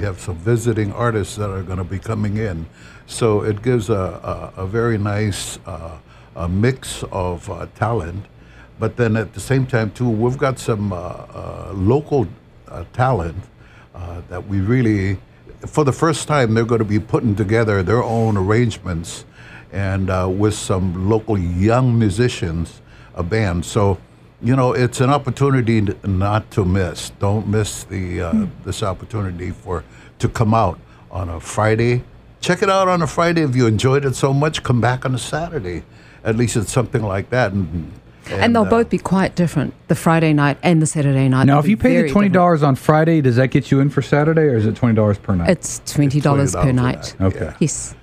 have some visiting artists that are going to be coming in. So it gives a very nice a mix of talent. But then at the same time, too, we've got some local talent that we really, for the first time, they're going to be putting together their own arrangements and with some local young musicians, a band. So, you know, it's an opportunity not to miss. Don't miss the this opportunity to come out on a Friday. Check it out on a Friday. If you enjoyed it so much, come back on a Saturday. At least it's something like that. And they'll both be quite different, the Friday night and the Saturday night. Now, if you pay the $20 on Friday, does that get you in for Saturday, or is it $20 per night? It's $20 per night. Okay. Yeah. Yes.